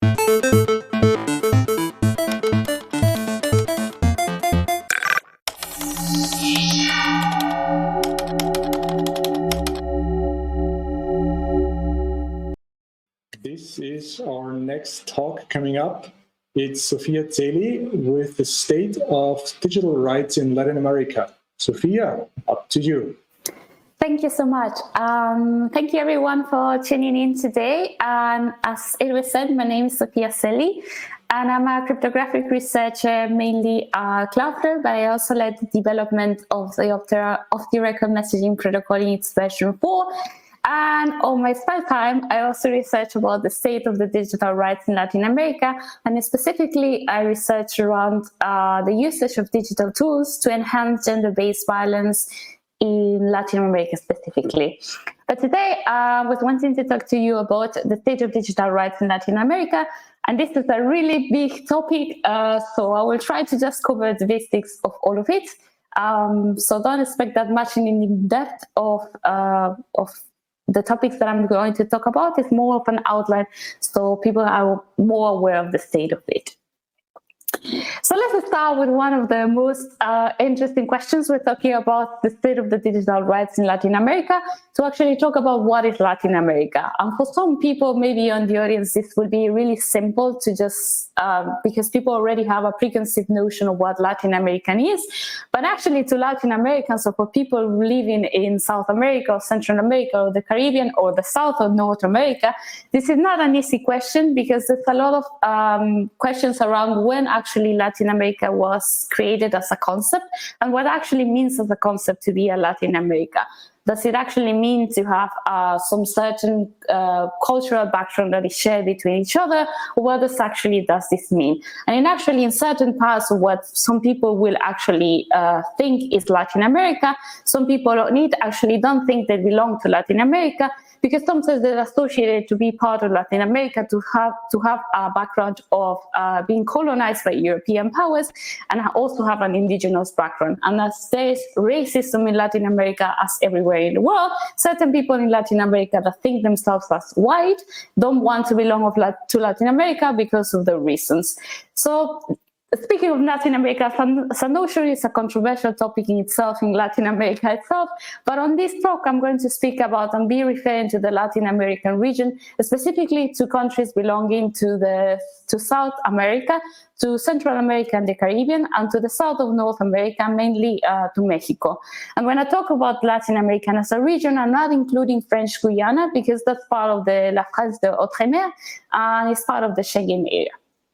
This is our next talk coming up. It's Sofia Zeli with the state of digital rights in Latin America. Sofia, up to you. Thank you so much. Thank you everyone for tuning in today. And as it was said, my name is Sofia Zeli, and I'm a cryptographic researcher, mainly Cloudflare, but I also led the development of the off-the-record messaging protocol in its version 4. And on my spare time, I also research about the state of the digital rights in Latin America. And specifically, I research around the usage of digital tools to enhance gender-based violence in Latin America specifically. But today, I was wanting to talk to you about the state of digital rights in Latin America. And this is a really big topic, so I will try to just cover the basics of all of it. So don't expect that much in depth of the topics that I'm going to talk about. Is more of an outline, so people are more aware of the state of it. So let's start with one of the most interesting questions. We're talking about the state of the digital rights in Latin America, to actually talk about what is Latin America. And for some people, maybe on the audience, this will be really simple to just, because people already have a preconceived notion of what Latin American is. But actually to Latin Americans, or for people living in South America or Central America or the Caribbean or the South or North America, this is not an easy question, because there's a lot of questions around when actually Latin America was created as a concept, and what actually means as a concept to be a Latin America. Does it actually mean to have some certain cultural background that is shared between each other, or what does this mean? And in certain parts of what some people will actually think is Latin America, some people don't think they belong to Latin America, because sometimes they're associated to be part of Latin America, to have a background of being colonized by European powers, and also have an indigenous background. And as there's racism in Latin America, as everywhere in the world, certain people in Latin America that think themselves as white don't want to belong to Latin America because of the reasons. So speaking of Latin America, Sandoshiri is a controversial topic in itself, in Latin America itself. But on this talk, I'm going to speak about and be referring to the Latin American region, specifically to countries belonging to South America, to Central America and the Caribbean, and to the south of North America, mainly to Mexico. And when I talk about Latin America as a region, I'm not including French Guiana, because that's part of the La France de Outre-mer, and it's part of the Schengen area.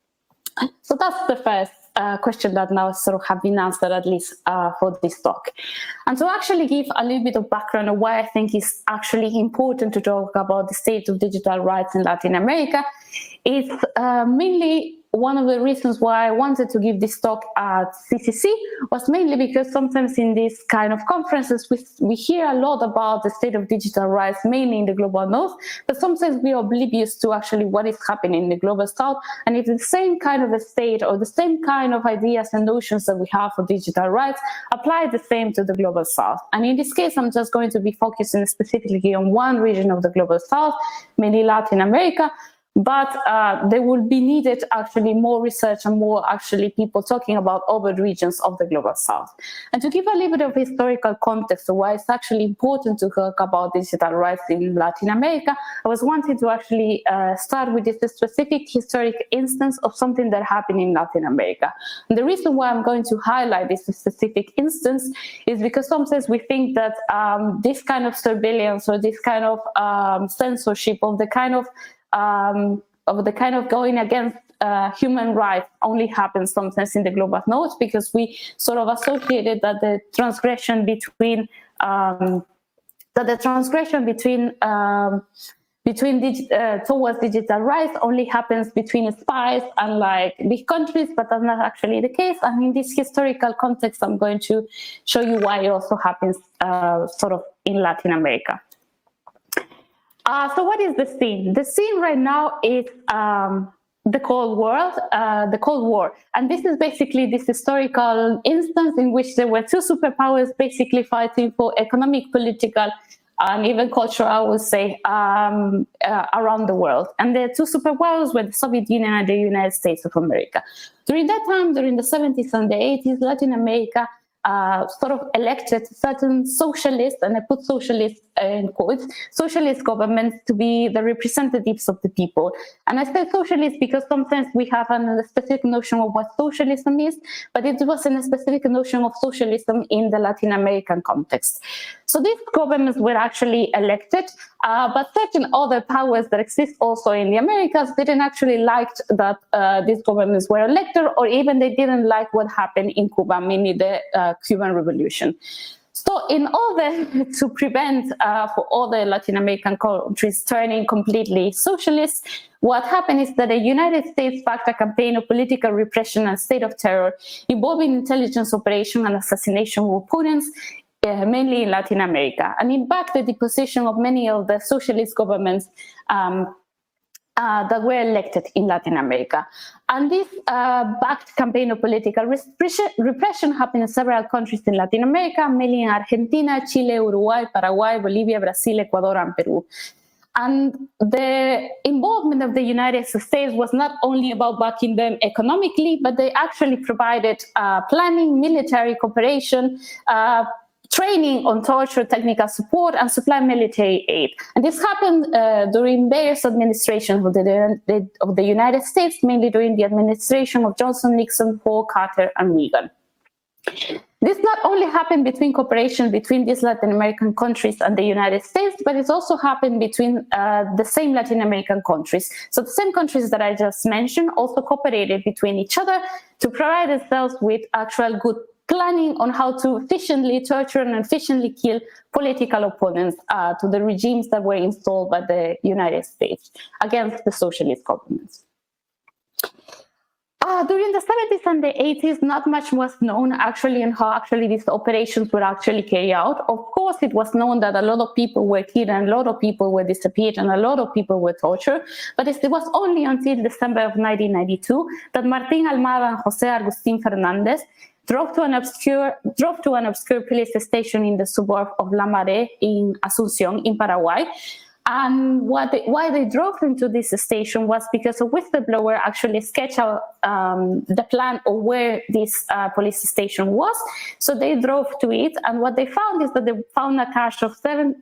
So that's the first question that now sort of have been answered, at least for this talk. And to actually give a little bit of background on why I think it's actually important to talk about the state of digital rights in Latin America, it's mainly one of the reasons why I wanted to give this talk at CCC was mainly because sometimes in these kind of conferences, we hear a lot about the state of digital rights, mainly in the global north, but sometimes we are oblivious to actually what is happening in the global south. And it's the same kind of a state, or the same kind of ideas and notions that we have for digital rights apply the same to the global south. And in this case, I'm just going to be focusing specifically on one region of the global south, mainly Latin America. But there will be needed actually more research and more actually people talking about other regions of the global south. And to give a little bit of historical context of why it's actually important to talk about digital rights in Latin America, I was wanting to actually start with this specific historic instance of something that happened in Latin America. And the reason why I'm going to highlight this specific instance is because sometimes we think that this kind of surveillance or this kind of censorship of the kind of going against human rights only happens sometimes in the global north, because we sort of associated that the transgression between towards digital rights only happens between spies and like big countries, but that's not actually the case. And in this historical context, I'm going to show you why it also happens sort of in Latin America. So what is the scene? The scene right now is the Cold War. And this is basically this historical instance in which there were two superpowers basically fighting for economic, political, and even cultural, I would say, around the world. And the two superpowers were the Soviet Union and the United States of America. During that time, during the 70s and the 80s, Latin America sort of elected certain socialist, and I put socialist in quotes, socialist governments to be the representatives of the people. And I say socialist because sometimes we have a specific notion of what socialism is, but it wasn't a specific notion of socialism in the Latin American context. So these governments were actually elected, but certain other powers that exist also in the Americas didn't actually like that these governments were elected, or even they didn't like what happened in Cuba, mainly the Cuban Revolution. So in order to prevent for all the Latin American countries turning completely socialist, what happened is that the United States backed a campaign of political repression and state of terror involving intelligence operation and assassination of opponents, mainly in Latin America. And it backed the deposition of many of the socialist governments that were elected in Latin America. And this backed campaign of political repression happened in several countries in Latin America, mainly in Argentina, Chile, Uruguay, Paraguay, Bolivia, Brazil, Ecuador, and Peru. And the involvement of the United States was not only about backing them economically, but they actually provided planning, military cooperation, training on torture, technical support, and supply military aid. And this happened during various administrations of the United States, mainly during the administration of Johnson, Nixon, Ford, Carter, and Reagan. This not only happened between cooperation between these Latin American countries and the United States, but it's also happened between the same Latin American countries. So the same countries that I just mentioned also cooperated between each other to provide themselves with actual good planning on how to efficiently torture and efficiently kill political opponents to the regimes that were installed by the United States against the socialist governments. During the 70s and the 80s, not much was known actually on how actually these operations were actually carried out. Of course, it was known that a lot of people were killed and a lot of people were disappeared and a lot of people were tortured. But it was only until December of 1992 that Martín Almada and José Agustín Fernández drove to an obscure police station in the suburb of La Maré in Asunción in Paraguay. And why they drove into this station was because a whistleblower actually sketched out the plan of where this police station was. So they drove to it, and what they found is that they found a cache of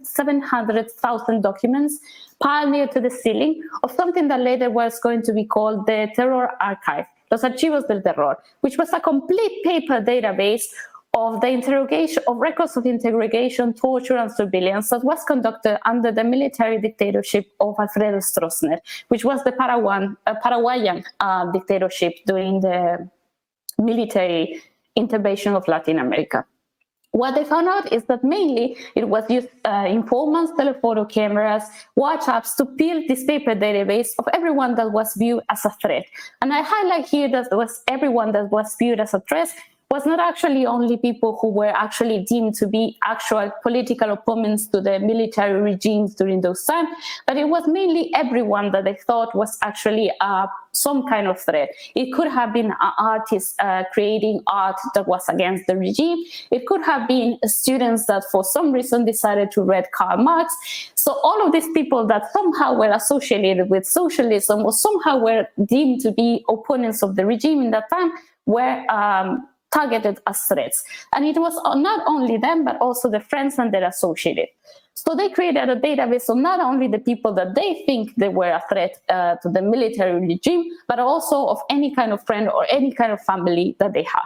700,000 documents piled near to the ceiling of something that later was going to be called the Terror Archive, Los Archivos del Terror, which was a complete paper database of the interrogation, of records of interrogation, torture, and surveillance that was conducted under the military dictatorship of Alfredo Stroessner, which was the Paraguayan dictatorship during the military intervention of Latin America. What they found out is that mainly it was used informants, telephoto cameras, WhatsApps to build this paper database of everyone that was viewed as a threat. And I highlight here that it was everyone that was viewed as a threat was not actually only people who were actually deemed to be actual political opponents to the military regimes during those times, but it was mainly everyone that they thought was actually some kind of threat. It could have been an artist creating art that was against the regime. It could have been students that for some reason decided to read Karl Marx. So all of these people that somehow were associated with socialism or somehow were deemed to be opponents of the regime in that time were targeted as threats. And it was not only them, but also the friends and their associated. So they created a database of not only the people that they think they were a threat to the military regime, but also of any kind of friend or any kind of family that they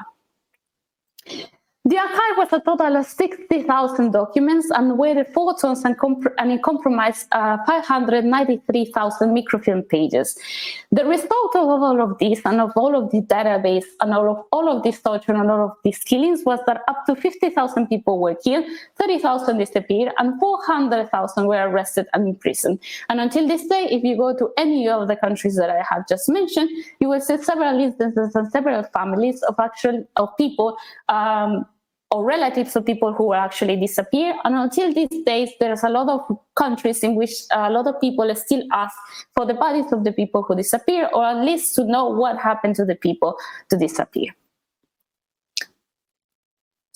had. The archive was a total of 60,000 documents and weighted photos and it comprised 593,000 microfilm pages. The result of all of this and of all of the database and all of this torture and all of these killings was that up to 50,000 people were killed, 30,000 disappeared, and 400,000 were arrested and imprisoned. And until this day, if you go to any of the countries that I have just mentioned, you will see several instances and several families of people or relatives of people who actually disappear. And until these days, there's a lot of countries in which a lot of people still ask for the bodies of the people who disappear, or at least to know what happened to the people to disappear.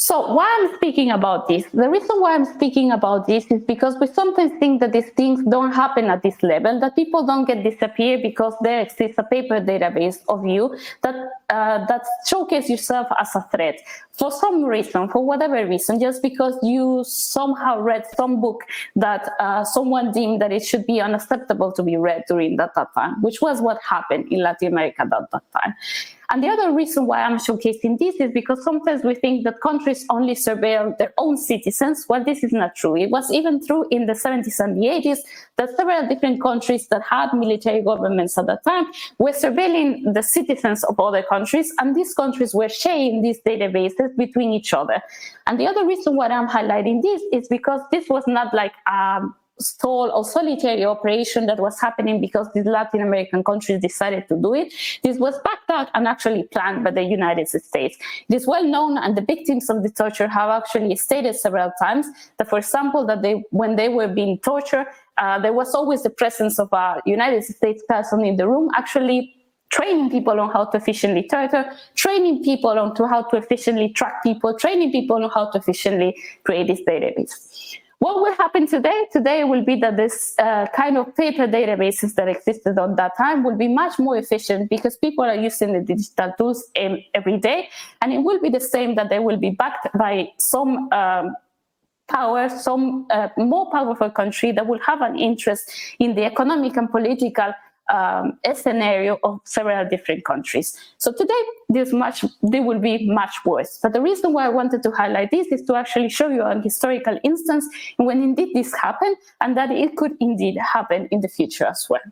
So why I'm speaking about this? The reason why I'm speaking about this is because we sometimes think that these things don't happen at this level, that people don't get disappear because there exists a paper database of you that showcase yourself as a threat for some reason, for whatever reason, just because you somehow read some book that someone deemed that it should be unacceptable to be read during that time, which was what happened in Latin America at that time. And the other reason why I'm showcasing this is because sometimes we think that countries only surveil their own citizens. Well, this is not true. It was even true in the 70s and the 80s that several different countries that had military governments at that time were surveilling the citizens of other countries, and these countries were sharing these databases between each other. And the other reason why I'm highlighting this is because this was not like sole or solitary operation that was happening because these Latin American countries decided to do it. This was backed up and actually planned by the United States. It is well known, and the victims of the torture have actually stated several times that, for example, that when they were being tortured, there was always the presence of a United States person in the room actually training people on how to efficiently torture, training people on how to efficiently track people, training people on how to efficiently create this database. What will happen today? Today will be that this kind of paper databases that existed at that time will be much more efficient because people are using the digital tools every day, and it will be the same that they will be backed by some power, some more powerful country that will have an interest in the economic and political scenario of several different countries. So today, they will be much worse. But the reason why I wanted to highlight this is to actually show you an historical instance when indeed this happened, and that it could indeed happen in the future as well.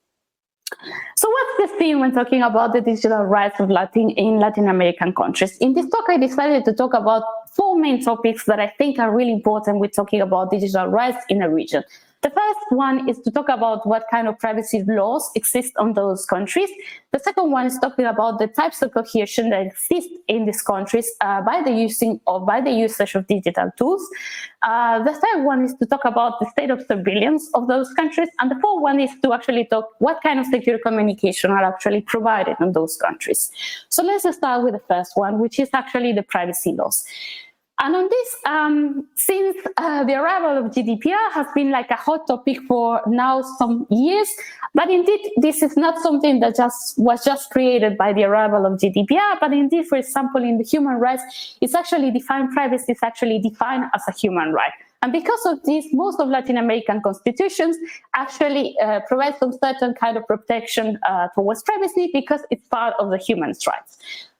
So what's the theme when talking about the digital rights of in Latin American countries? In this talk, I decided to talk about 4 main topics that I think are really important when talking about digital rights in a region. The first one is to talk about what kind of privacy laws exist on those countries. The second one is talking about the types of coercion that exist in these countries by the usage of digital tools. The third one is to talk about the state of surveillance of those countries. And the fourth one is to actually talk what kind of secure communication are actually provided in those countries. So let's start with the first one, which is actually the privacy laws. And on this, since the arrival of GDPR has been like a hot topic for now some years, but indeed this is not something that was just created by the arrival of GDPR, but indeed, for example, in the human rights, it's actually defined, privacy is actually defined as a human right. And because of this, most of Latin American constitutions actually provide some certain kind of protection towards privacy because it's part of the human rights.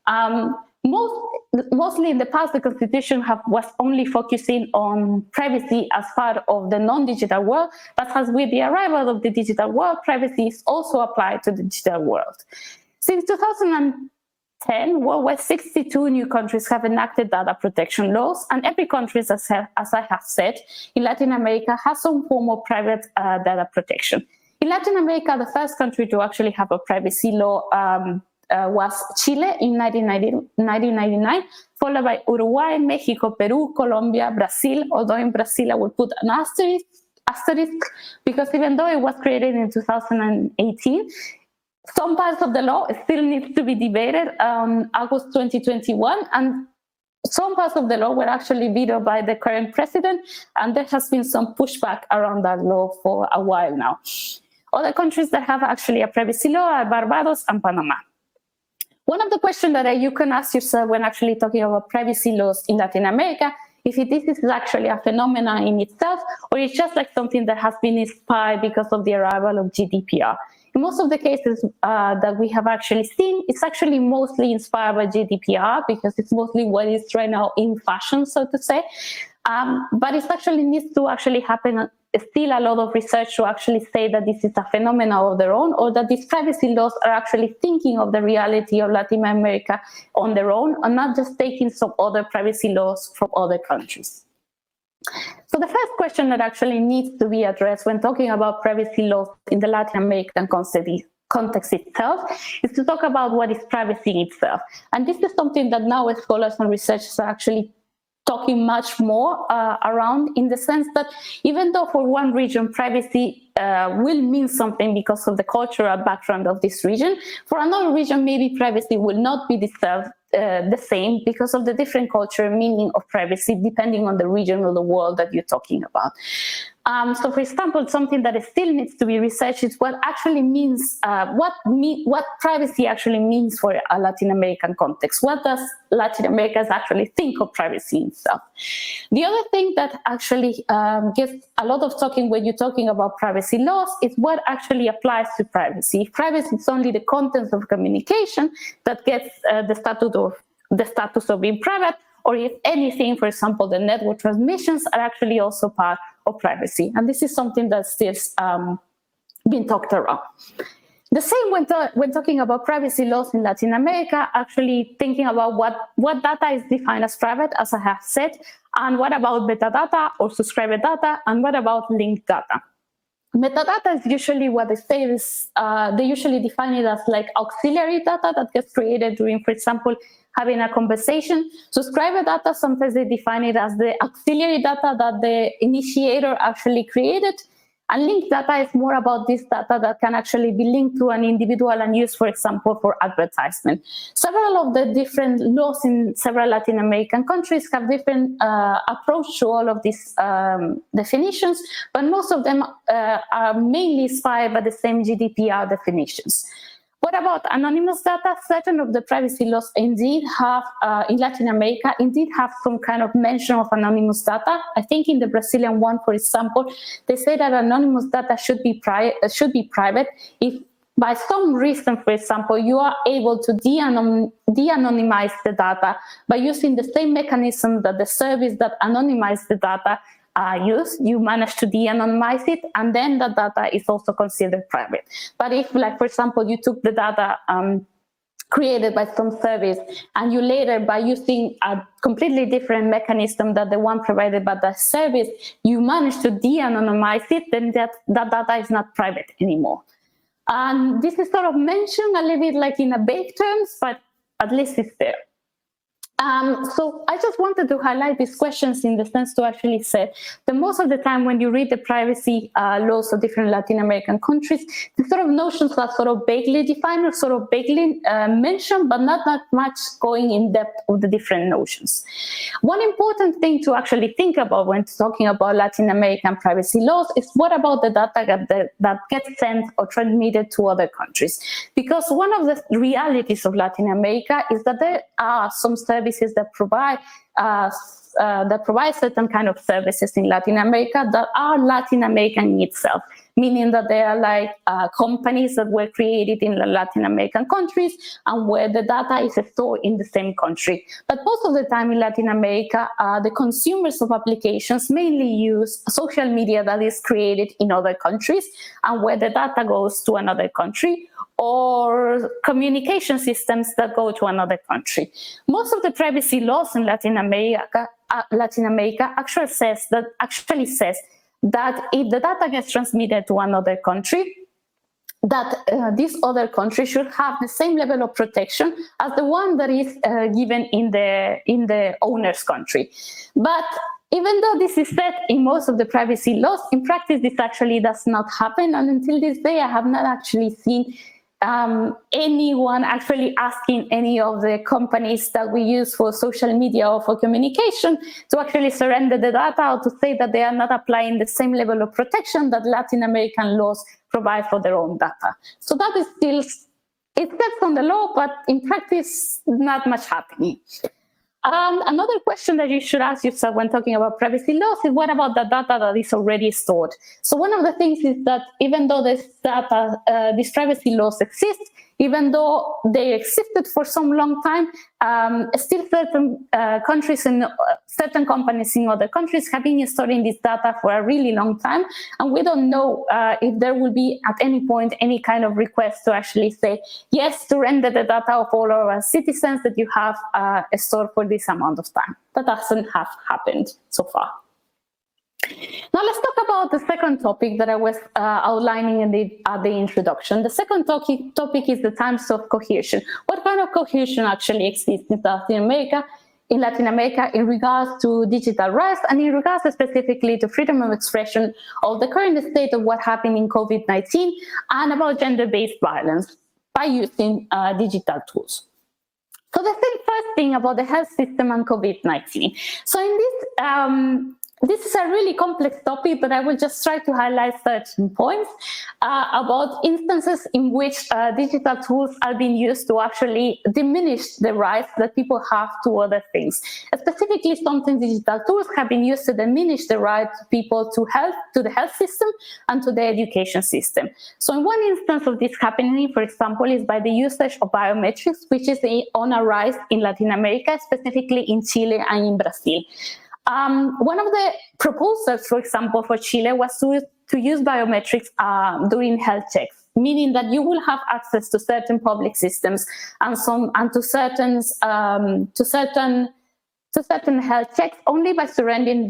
Mostly in the past, the constitution was only focusing on privacy as part of the non-digital world, but as with the arrival of the digital world, privacy is also applied to the digital world. Since 2010, worldwide 62 new countries have enacted data protection laws, and every country, as I have said, in Latin America has some form of private data protection. In Latin America, the first country to actually have a privacy law was Chile in 1999, followed by Uruguay, Mexico, Peru, Colombia, Brazil, although in Brazil I will put an asterisk because even though it was created in 2018, some parts of the law still needs to be debated August 2021, and some parts of the law were actually vetoed by the current president, and there has been some pushback around that law for a while now. Other countries that have actually a privacy law are Barbados and Panama. One of the questions that you can ask yourself when actually talking about privacy laws in Latin America, if this is actually a phenomenon in itself, or it's just like something that has been inspired because of the arrival of GDPR. In most of the cases that we have actually seen, it's actually mostly inspired by GDPR because it's mostly what is right now in fashion, so to say. But it actually needs to actually happen. Still a lot of research to actually say that this is a phenomenon of their own, or that these privacy laws are actually thinking of the reality of Latin America on their own, and not just taking some other privacy laws from other countries. So the first question that actually needs to be addressed when talking about privacy laws in the Latin American context itself is to talk about what is privacy itself. And this is something that now scholars and researchers are actually talking much more around, in the sense that even though for one region privacy will mean something because of the cultural background of this region, for another region maybe privacy will not be deserved the same because of the different culture meaning of privacy depending on the region of the world that you're talking about. So, for example, something that still needs to be researched is what actually means, what privacy actually means for a Latin American context. What does Latin Americans actually think of privacy itself? The other thing that actually gets a lot of talking when you're talking about privacy laws is what actually applies to privacy. If privacy is only the contents of communication that gets the status of being private, or if anything, for example, the network transmissions are actually also part of privacy. And this is something that's still been talked around. The same when talking about privacy laws in Latin America, actually thinking about what data is defined as private, as I have said, and what about metadata or subscriber data, and what about linked data. Metadata is usually what they say is, they usually define it as like auxiliary data that gets created during, for example, having a conversation. Subscriber data, sometimes they define it as the auxiliary data that the initiator actually created. And linked data is more about this data that can actually be linked to an individual and used, for example, for advertisement. Several of the different laws in several Latin American countries have different approach to all of these definitions, but most of them are mainly inspired by the same GDPR definitions. What about anonymous data? Certain of the privacy laws indeed have, in Latin America, indeed have some kind of mention of anonymous data. I think in the Brazilian one, for example, they say that anonymous data should be private if by some reason, for example, you are able to de-anonymize the data by using the same mechanism that the service that anonymizes the data use, you manage to de-anonymize it, and then the data is also considered private. But if, like, for example, you took the data created by some service and you later, by using a completely different mechanism than the one provided by the service, you manage to de-anonymize it, then that data is not private anymore. And this is sort of mentioned a little bit like in a vague terms, but at least it's there. So I just wanted to highlight these questions in the sense to actually say that most of the time when you read the privacy laws of different Latin American countries, the sort of notions are sort of vaguely defined or sort of vaguely mentioned, but not that much going in depth of the different notions. One important thing to actually think about when talking about Latin American privacy laws is what about the data that gets sent or transmitted to other countries? Because one of the realities of Latin America is that there are some services that provide certain kind of services in Latin America that are Latin American in itself, meaning that they are like companies that were created in the Latin American countries and where the data is stored in the same country. But most of the time in Latin America, the consumers of applications mainly use social media that is created in other countries and where the data goes to another country, or communication systems that go to another country. Most of the privacy laws in Latin America actually says that if the data gets transmitted to another country, that this other country should have the same level of protection as the one that is given in the owner's country. But even though this is said in most of the privacy laws, in practice this actually does not happen, and until this day I have not actually seen anyone actually asking any of the companies that we use for social media or for communication to actually surrender the data or to say that they are not applying the same level of protection that Latin American laws provide for their own data. So that is still, it says on the law, but in practice, not much happening. Another question that you should ask yourself when talking about privacy laws is what about the data that is already stored? So one of the things is that even though this data, these privacy laws exist, even though they existed for some long time, still certain countries and certain companies in other countries have been storing this data for a really long time. And we don't know if there will be at any point any kind of request to actually say, yes, surrender the data of all our citizens that you have stored for this amount of time. That doesn't have happened so far. Now let's talk about the second topic that I was outlining in the introduction. The second topic is the times of cohesion. What kind of cohesion actually exists in Latin America in regards to digital rights and in regards specifically to freedom of expression of the current state of what happened in COVID-19 and about gender-based violence by using digital tools. So the first thing about the health system and COVID-19. So in this is a really complex topic, but I will just try to highlight certain points about instances in which digital tools are being used to actually diminish the rights that people have to other things. Specifically, sometimes digital tools have been used to diminish the right of people to the health system and to the education system. So in one instance of this happening, for example, is by the usage of biometrics, which is on a rise in Latin America, specifically in Chile and in Brazil. One of the proposals, for example, for Chile was to use biometrics during health checks, meaning that you will have access to certain public systems and to certain health checks only by surrendering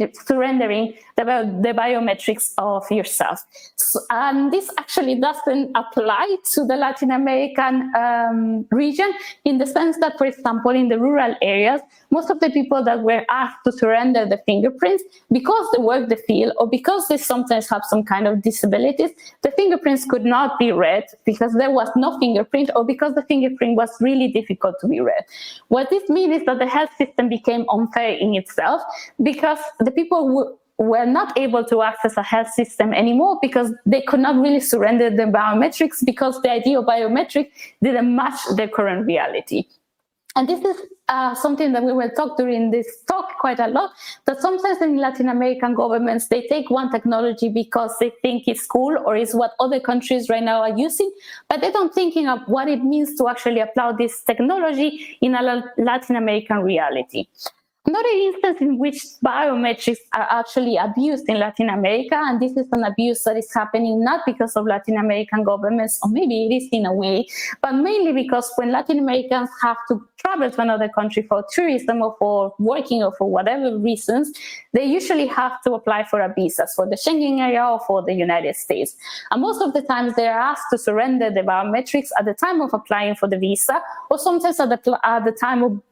the biometrics of yourself. And this actually doesn't apply to the Latin American region, in the sense that, for example, in the rural areas, most of the people that were asked to surrender the fingerprints, because they work the field or because they sometimes have some kind of disabilities, the fingerprints could not be read because there was no fingerprint, or because the fingerprint was really difficult to be read. What this means is that the health system became unfair in itself, because the people were not able to access a health system anymore because they could not really surrender the biometrics, because the idea of biometric didn't match their current reality. And this is something that we will talk during this talk quite a lot, that sometimes in Latin American governments, they take one technology because they think it's cool or is what other countries right now are using, but they don't thinking of what it means to actually apply this technology in a Latin American reality. Another instance in which biometrics are actually abused in Latin America, and this is an abuse that is happening not because of Latin American governments, or maybe it is in a way, but mainly because when Latin Americans have to travel to another country for tourism or for working or for whatever reasons, they usually have to apply for a visa for the Schengen area or for the United States. And most of the times they are asked to surrender the biometrics at the time of applying for the visa, or sometimes at the time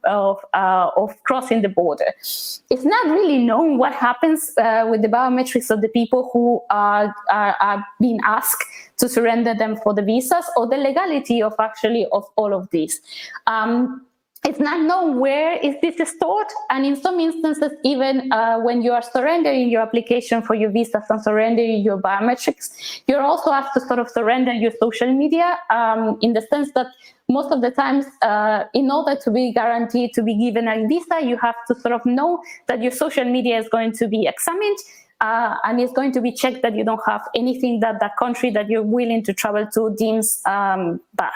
of crossing the border. It's not really known what happens with the biometrics of the people who are being asked to surrender them for the visas, or the legality of all of this. It's not known where is this stored, and in some instances, even when you are surrendering your application for your visas and surrendering your biometrics, you're also asked to sort of surrender your social media, in the sense that most of the times, in order to be guaranteed to be given a visa, you have to sort of know that your social media is going to be examined, and it's going to be checked that you don't have anything that that country that you're willing to travel to deems bad.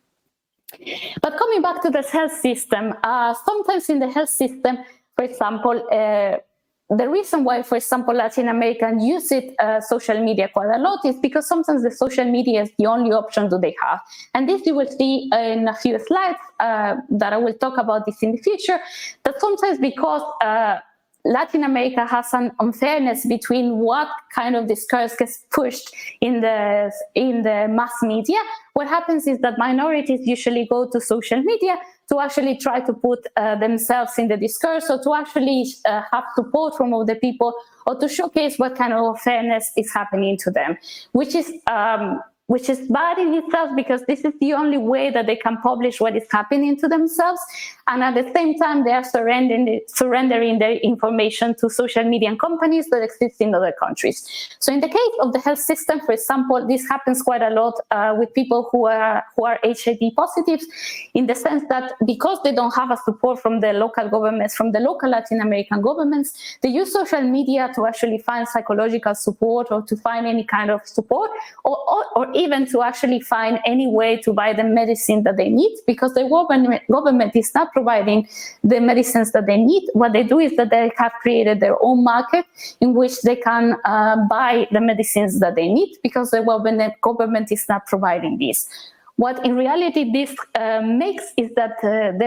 But coming back to the health system, sometimes in the health system, for example, the reason why, for example, Latin Americans use social media quite a lot is because sometimes the social media is the only option that they have. And this you will see in a few slides that I will talk about this in the future, that sometimes because Latin America has an unfairness between what kind of discourse gets pushed in the mass media. What happens is that minorities usually go to social media to actually try to put themselves in the discourse, or to actually have support from other people, or to showcase what kind of unfairness is happening to them, which is bad in itself, because this is the only way that they can publish what is happening to themselves. And at the same time, they are surrendering their information to social media companies that exist in other countries. So in the case of the health system, for example, this happens quite a lot with people who are HIV positive, in the sense that because they don't have a support from the local governments, from the local Latin American governments, they use social media to actually find psychological support, or to find any kind of support, or even to actually find any way to buy the medicine that they need, because the government is not providing the medicines that they need. What they do is that they have created their own market in which they can buy the medicines that they need, because the government is not providing this. What in reality this makes is that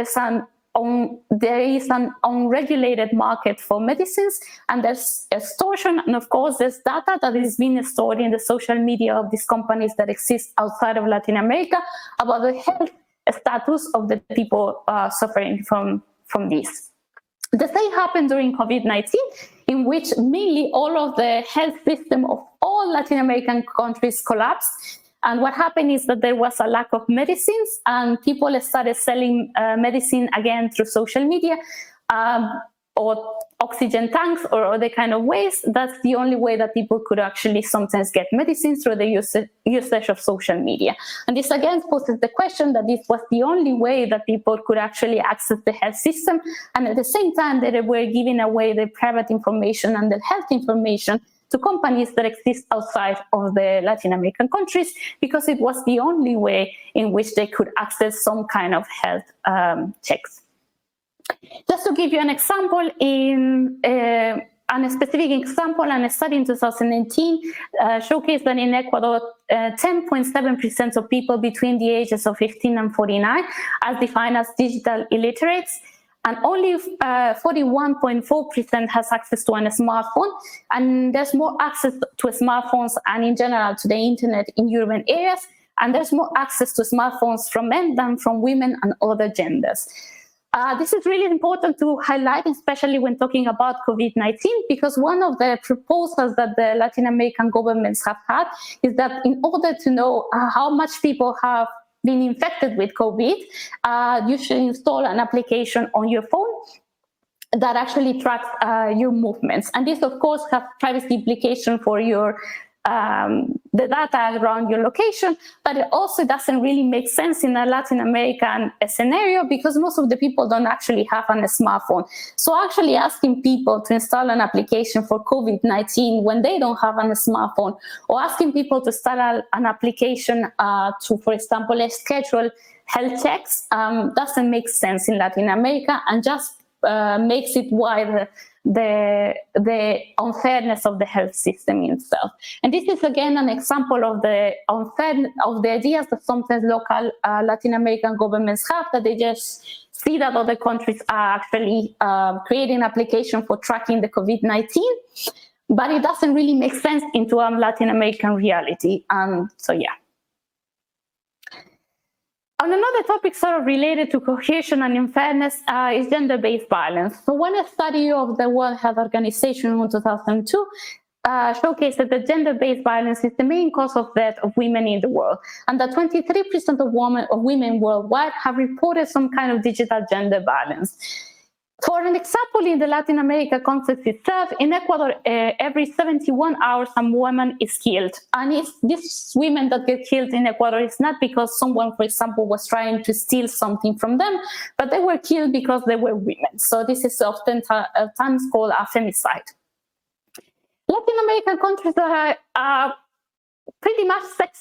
there is an unregulated market for medicines, and there's extortion, and of course there's data that is being stored in the social media of these companies that exist outside of Latin America about the health status of the people suffering from this. The same happened during COVID-19, in which mainly all of the health system of all Latin American countries collapsed. And what happened is that there was a lack of medicines, and people started selling medicine again through social media, or oxygen tanks or other kind of ways. That's the only way that people could actually sometimes get medicines, through the usage of social media. And this again poses the question that this was the only way that people could actually access the health system, and at the same time they were giving away their private information and their health information to companies that exist outside of the Latin American countries, because it was the only way in which they could access some kind of health checks. Just to give you an example, in a specific example, and a study in 2019 showcased that in Ecuador, 10.7% of people between the ages of 15 and 49 are defined as digital illiterates, and only 41.4% has access to a smartphone. And there's more access to smartphones and in general to the internet in urban areas, and there's more access to smartphones from men than from women and other genders. This is really important to highlight, especially when talking about COVID-19, because one of the proposals that the Latin American governments have had is that in order to know how much people have been infected with COVID, you should install an application on your phone that actually tracks your movements. And this, of course, has privacy implications for your the data around your location, but it also doesn't really make sense in a Latin American scenario, because most of the people don't actually have a smartphone. So actually asking people to install an application for COVID-19 when they don't have a smartphone, or asking people to install an application to, for example, schedule health checks, doesn't make sense in Latin America, and just makes it wider the unfairness of the health system itself. And this is again an example of the unfairness of the ideas that sometimes local Latin American governments have, that they just see that other countries are actually creating application for tracking the COVID-19, but it doesn't really make sense into a Latin American reality. So yeah. On another topic sort of related to cohesion and unfairness is gender-based violence. So one study of the World Health Organization in 2002 showcased that the gender-based violence is the main cause of death of women in the world, and that 23% of women worldwide have reported some kind of digital gender violence. For an example, in the Latin America context itself, in Ecuador, every 71 hours a woman is killed. And these women that get killed in Ecuador is not because someone, for example, was trying to steal something from them, but they were killed because they were women. So this is often times called a femicide. Latin American countries are pretty much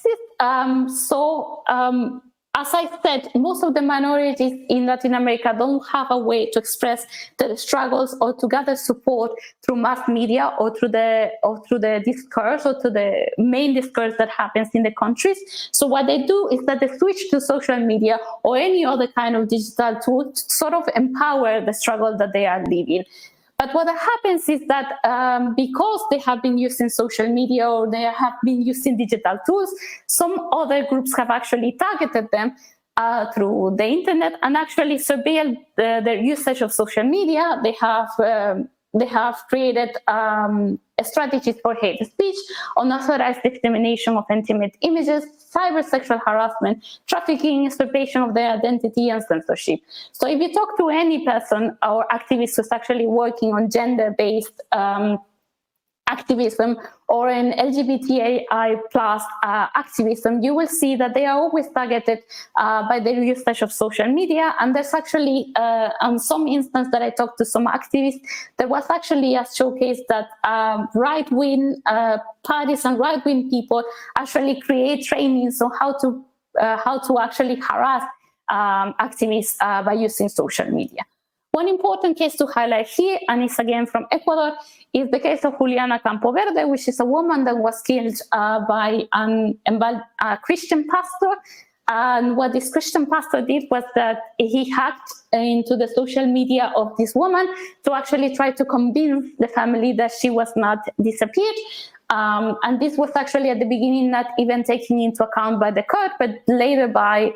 sexist. As I said, most of the minorities in Latin America don't have a way to express their struggles or to gather support through mass media or through the discourse or to the main discourse that happens in the countries. So what they do is that they switch to social media or any other kind of digital tool to sort of empower the struggle that they are living. But what happens is that because they have been using social media or they have been using digital tools, some other groups have actually targeted them through the internet and actually surveilled their usage of social media. They have created strategies for hate speech, unauthorized dissemination of intimate images, cyber sexual harassment, trafficking, usurpation of their identity, and censorship. So if you talk to any person or activist who's actually working on gender-based activism or in LGBTI plus activism, you will see that they are always targeted by the usage of social media. And there's actually, on some instance that I talked to some activists, there was actually a showcase that right-wing parties and right-wing people actually create trainings on how to actually harass activists by using social media. One important case to highlight here, and it's again from Ecuador, is the case of Juliana Campoverde, which is a woman that was killed by a Christian pastor. And what this Christian pastor did was that he hacked into the social media of this woman to actually try to convince the family that she was not disappeared. And this was actually at the beginning not even taken into account by the court, but later by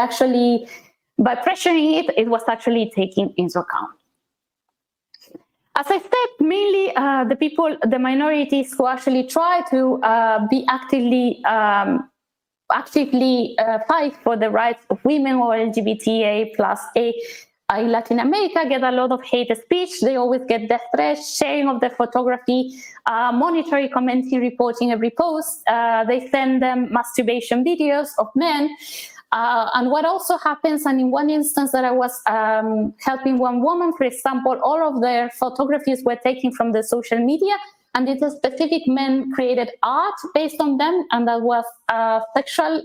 pressuring it, it was actually taken into account. As I said, mainly the minorities who actually try to be actively fight for the rights of women or LGBTA plus A in Latin America get a lot of hate speech. They always get death threats, sharing of their photography, monitoring, commenting, reporting every post. They send them masturbation videos of men. And what also happens, and in one instance that I was helping one woman, for example, all of their photographies were taken from the social media, and it is specific men created art based on them, and that was sexual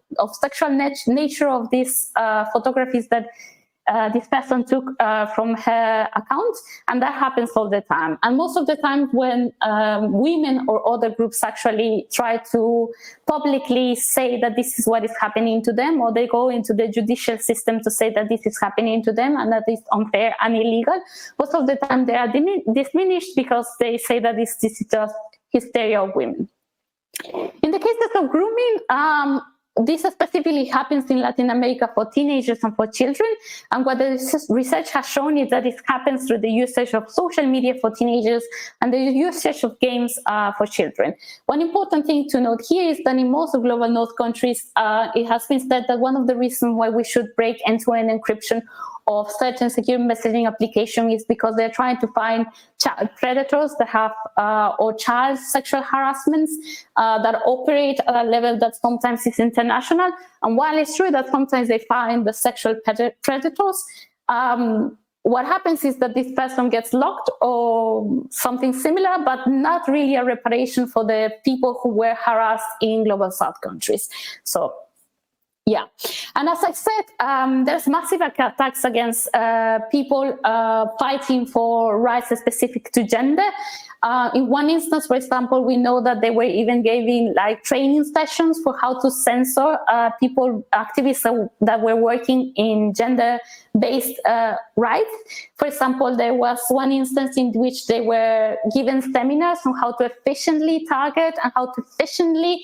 nature of these photographies that this person took from her account, and that happens all the time. And most of the time when women or other groups actually try to publicly say that this is what is happening to them, or they go into the judicial system to say that this is happening to them and that is unfair and illegal, most of the time they are diminished because they say that this is just hysteria of women. In the cases of grooming, this specifically happens in Latin America for teenagers and for children. And what the research has shown is that it happens through the usage of social media for teenagers and the usage of games for children. One important thing to note here is that in most of global north countries, it has been said that one of the reasons why we should break end-to-end encryption of certain secure messaging application is because they're trying to find child predators that have or child sexual harassments that operate at a level that sometimes is international. And while it's true that sometimes they find the sexual predators, what happens is that this person gets locked or something similar, but not really a reparation for the people who were harassed in global south countries. So yeah, and as I said, there's massive attacks against people fighting for rights specific to gender. In one instance, for example, we know that they were even giving like training sessions for how to censor activists that were working in gender-based rights. For example, there was one instance in which they were given seminars on how to efficiently target and how to efficiently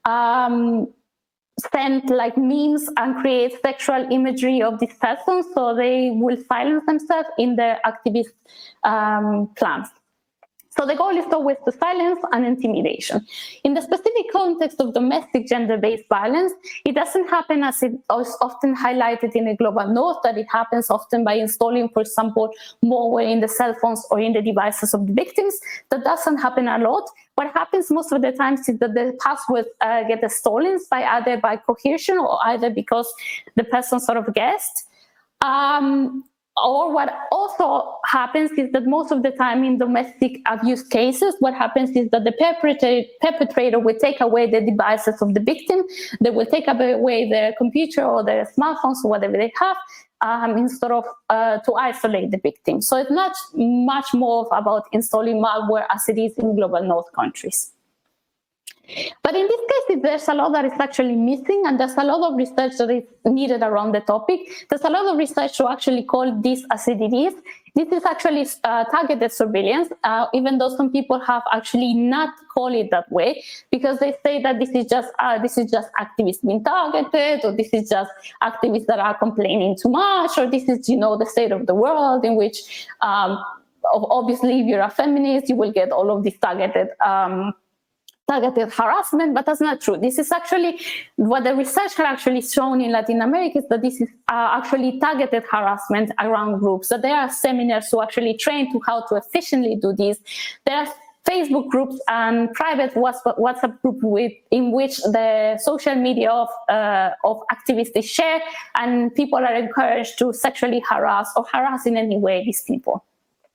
send like memes and create sexual imagery of these persons, so they will silence themselves in their activist plans. So the goal is always to silence and intimidation. In the specific context of domestic gender-based violence, it doesn't happen as it is often highlighted in the global north, that it happens often by installing, for example, malware in the cell phones or in the devices of the victims. That doesn't happen a lot. What happens most of the times is that the passwords get stolen by either by coercion or either because the person sort of guessed. Or what also happens is that most of the time in domestic abuse cases, what happens is that the perpetrator will take away the devices of the victim. They will take away their computer or their smartphones or whatever they have, instead of to isolate the victim. So it's not much more about installing malware as it is in global north countries. But in this case, there's a lot that is actually missing, and there's a lot of research that is needed around the topic. There's a lot of research to actually call this as it is. This is actually targeted surveillance, even though some people have actually not called it that way, because they say that this is just activists being targeted, or this is just activists that are complaining too much, or this is, the state of the world in which, obviously, if you're a feminist, you will get all of these targeted harassment, but that's not true. This is actually what the research has actually shown in Latin America, is that this is actually targeted harassment around groups. So there are seminars to actually train to how to efficiently do this. There are Facebook groups and private WhatsApp group in which the social media of activists is shared, and people are encouraged to sexually harass or harass in any way these people.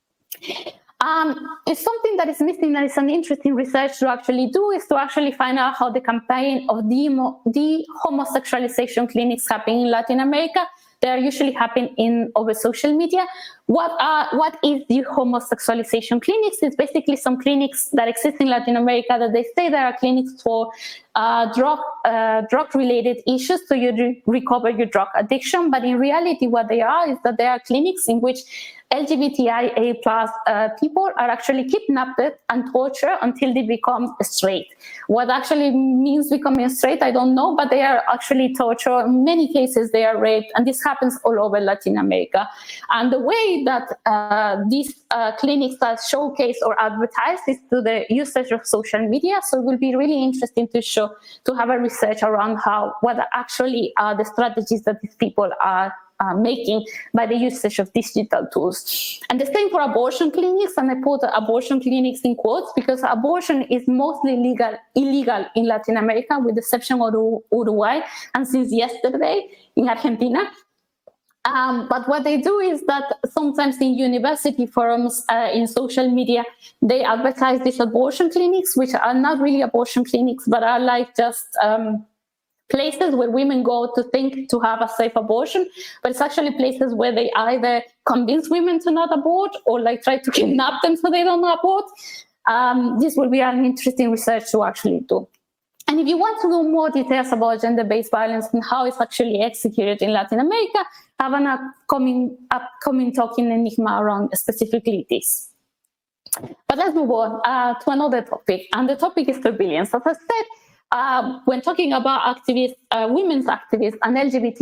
It's something that is missing, that is an interesting research to actually do, is to actually find out how the campaign of de-homosexualization clinics happen in Latin America. They are usually happen over social media. What is de-homosexualization clinics? It's basically some clinics that exist in Latin America that they say there are clinics for drug-related issues, so you recover your drug addiction. But in reality, what they are is that they are clinics in which LGBTIA+ people are actually kidnapped and tortured until they become straight. What actually means becoming straight, I don't know, but they are actually tortured. In many cases, they are raped, and this happens all over Latin America. And the way that these clinics are showcased or advertised is through the usage of social media. So it will be really interesting to have a research around what actually are the strategies that these people are making by the usage of digital tools. And the same for abortion clinics, and I put abortion clinics in quotes because abortion is mostly illegal in Latin America, with the exception of Uruguay, and since yesterday in Argentina. But what they do is that sometimes in university forums, in social media, they advertise these abortion clinics, which are not really abortion clinics, but are like just places where women go to think to have a safe abortion, but it's actually places where they either convince women to not abort or like try to kidnap them so they don't abort. This will be an interesting research to actually do. And if you want to know more details about gender-based violence and how it's actually executed in Latin America, I have an upcoming talk in Enigma around specifically this. But let's move on to another topic, and the topic is surveillance. As I said, when talking about activists, women's activists, and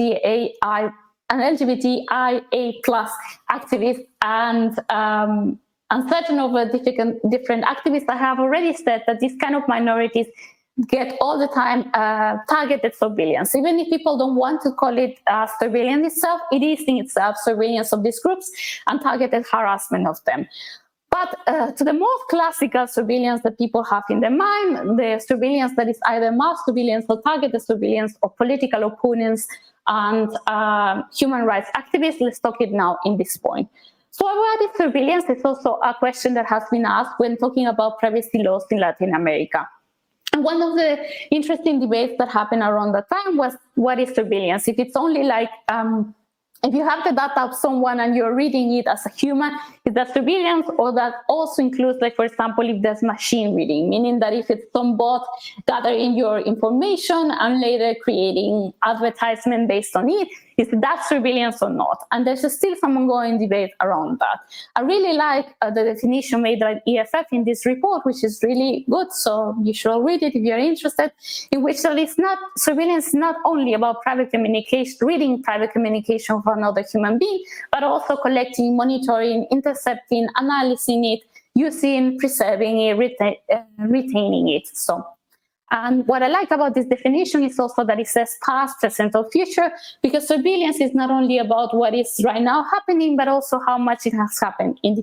LGBTIA plus activists, and certain other different activists, I have already said that these kind of minorities get all the time targeted surveillance. Even if people don't want to call it surveillance itself, it is in itself surveillance of these groups and targeted harassment of them. But to the most classical surveillance that people have in their mind, the surveillance that is either mass surveillance or targeted surveillance of political opponents and human rights activists, let's talk it now in this point. So what is surveillance is also a question that has been asked when talking about privacy laws in Latin America. And one of the interesting debates that happened around that time was, what is surveillance? If it's only like, if you have the data of someone and you're reading it as a human, is that surveillance, or that also includes, like, for example, if there's machine reading, meaning that if it's some bot gathering your information and later creating advertisement based on it, is that surveillance or not? And there's still some ongoing debate around that. I really like the definition made by EFF in this report, which is really good. So you should all read it if you're interested, in which that it's not, surveillance is not only about private communication, reading private communication of another human being, but also collecting, monitoring, intercepting, analyzing it, using, preserving it, retaining it. So. And what I like about this definition is also that it says past, present, or future, because surveillance is not only about what is right now happening, but also how much it has happened in the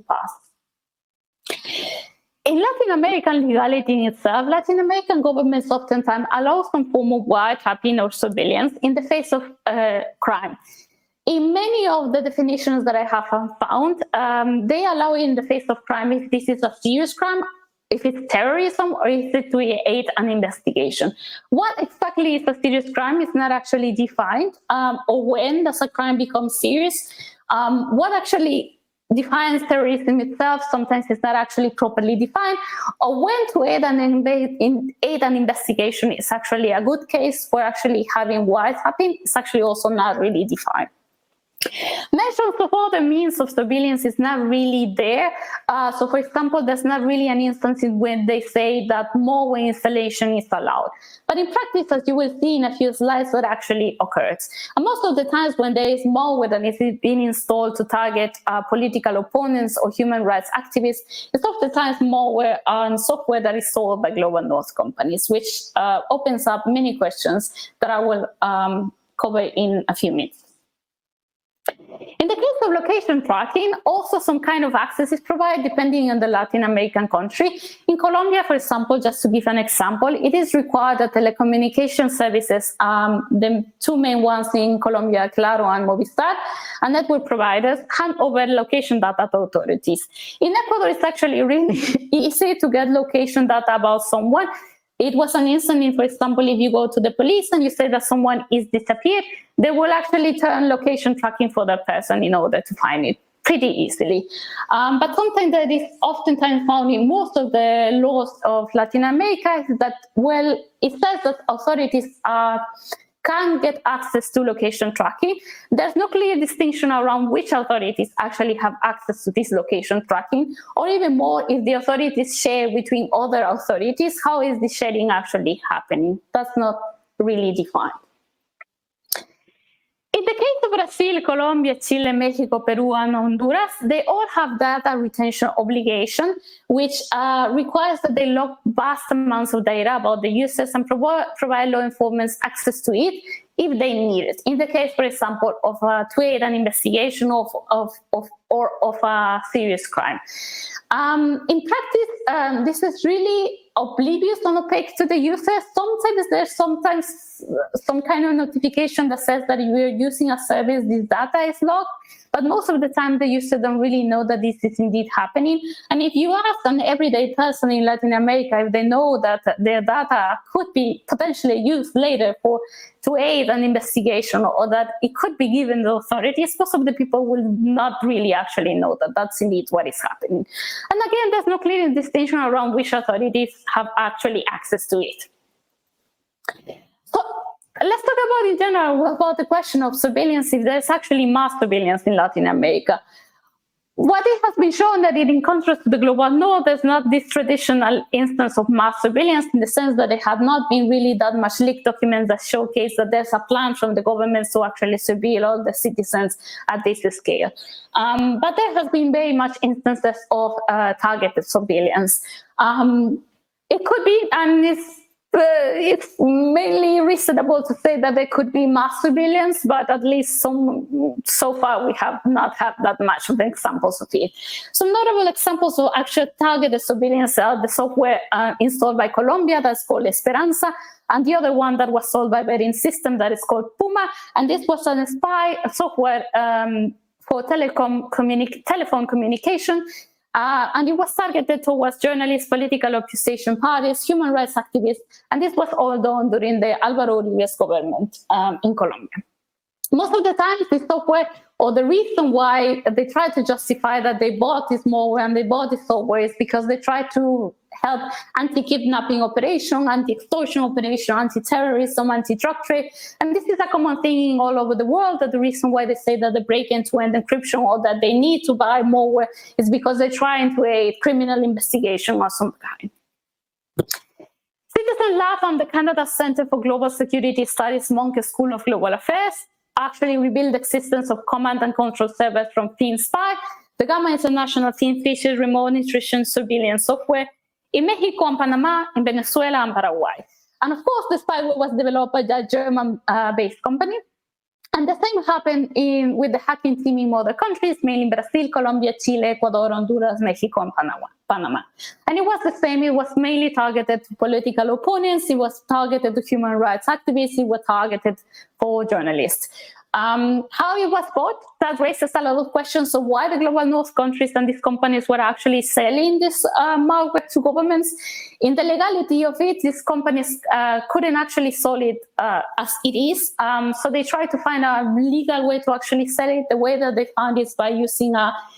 past. In Latin American legality in itself, Latin American governments oftentimes allow some form of wiretapping or surveillance in the face of crime. In many of the definitions that I have found, they allow it in the face of crime if this is a serious crime, if it's terrorism, or if it's to aid an investigation. What exactly is a serious crime is not actually defined, or when does a crime become serious. What actually defines terrorism itself sometimes is not actually properly defined, or when to aid an investigation is actually a good case for actually having wiretapping. It's actually also not really defined. Mentions of other means of surveillance is not really there. So, for example, there's not really an instance in when they say that malware installation is allowed. But in practice, as you will see in a few slides, that actually occurs. And most of the times when there is malware that is being installed to target political opponents or human rights activists, it's oftentimes malware and software that is sold by global north companies, which opens up many questions that I will cover in a few minutes. In the case of location tracking, also some kind of access is provided depending on the Latin American country. In Colombia, for example, just to give an example, it is required that telecommunication services, the two main ones in Colombia, Claro and Movistar, and network providers, hand over location data to authorities. In Ecuador, it's actually really easy to get location data about someone. It was an instant, for example, if you go to the police and you say that someone is disappeared, they will actually turn location tracking for that person in order to find it pretty easily. But something that is oftentimes found in most of the laws of Latin America is that, well, it says that authorities can get access to location tracking. There's no clear distinction around which authorities actually have access to this location tracking, or even more, if the authorities share between other authorities, how is the sharing actually happening? That's not really defined. In the case of Brazil, Colombia, Chile, Mexico, Peru, and Honduras, they all have data retention obligation, which requires that they log vast amounts of data about the users and provide law enforcement access to it if they need it. In the case, for example, of to aid an investigation of a serious crime. In practice, this is really oblivious and opaque to the user. Sometimes there's some kind of notification that says that if you're using a service, this data is logged, but most of the time the user don't really know that this is indeed happening. And if you ask an everyday person in Latin America if they know that their data could be potentially used later to aid an investigation, or that it could be given to authorities, most of the people will not really actually know that that's indeed what is happening. And again, there's no clear distinction around which authorities have actually access to it. So let's talk about in general about the question of surveillance, if there's actually mass surveillance in Latin America. What it has been shown that in contrast to the global north, there's not this traditional instance of mass surveillance, in the sense that there have not been really that much leaked documents that showcase that there's a plan from the government to actually surveil all the citizens at this scale. But there has been very much instances of targeted surveillance. It could be, and it's mainly reasonable to say that there could be mass surveillance, but at least so far we have not had that much of the examples of it. Some notable examples of actual targeted surveillance are the software installed by Colombia that's called Esperanza, and the other one that was sold by Berin System that is called Puma, and this was a spy software for telephone communication. And it was targeted towards journalists, political opposition parties, human rights activists, and this was all done during the Álvaro Uribe's government in Colombia. Most of the time, this software, or the reason why they try to justify that they bought this malware and they bought this software, is because they try to help anti-kidnapping operation, anti-extortion operation, anti-terrorism, anti-drug trade. And this is a common thing all over the world, that the reason why they say that they break end-to-end encryption or that they need to buy malware is because they're trying to aid criminal investigation of some kind. Citizen Lab and the Canada Center for Global Security Studies Monkey School of Global Affairs actually revealed the existence of command and control servers from TeamSpy, the Gamma International Team Fisher remote nutrition surveillance software, in Mexico and Panama, in Venezuela and Paraguay. And of course, the spyware was developed by a German-based company. And the same happened with the hacking team in other countries, mainly Brazil, Colombia, Chile, Ecuador, Honduras, Mexico, and Panama. And it was the same. It was mainly targeted to political opponents. It was targeted to human rights activists. It was targeted for journalists. How it was bought, that raises a lot of questions of why the global north countries and these companies were actually selling this malware to governments. In the legality of it, these companies couldn't actually sell it as it is. So they tried to find a legal way to actually sell it. The way that they found is by using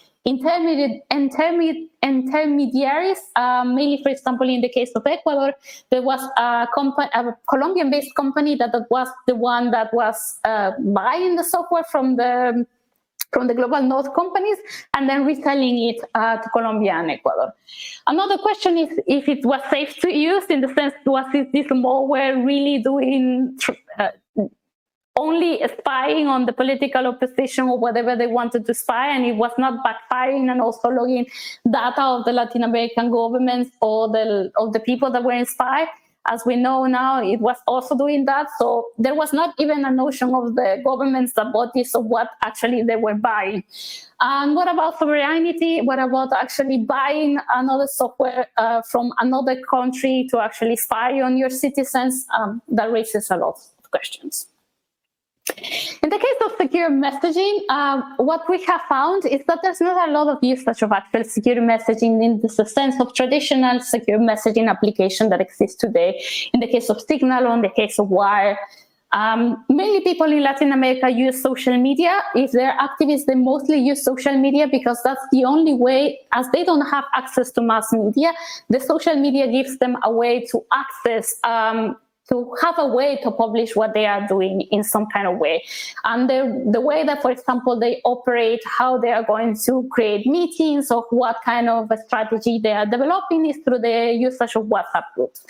intermediaries, mainly, for example, in the case of Ecuador, there was a Colombian-based company that was the one that was buying the software from the global north companies and then reselling it to Colombia and Ecuador. Another question is if it was safe to use, in the sense, was this malware really doing only spying on the political opposition or whatever they wanted to spy, and it was not backfiring and also logging data of the Latin American governments or of the people that were in spy. As we know now, it was also doing that. So there was not even a notion of the governments that bought this, of what actually they were buying. And what about sovereignty? What about actually buying another software from another country to actually spy on your citizens? That raises a lot of questions. In the case of secure messaging, what we have found is that there's not a lot of usage of actual secure messaging in the sense of traditional secure messaging application that exists today. In the case of Signal or in the case of Wire, mainly people in Latin America use social media. If they're activists, they mostly use social media because that's the only way, as they don't have access to mass media, the social media gives them a way to access to have a way to publish what they are doing in some kind of way. And the way that, for example, they operate, how they are going to create meetings, or what kind of a strategy they are developing is through the usage of WhatsApp groups.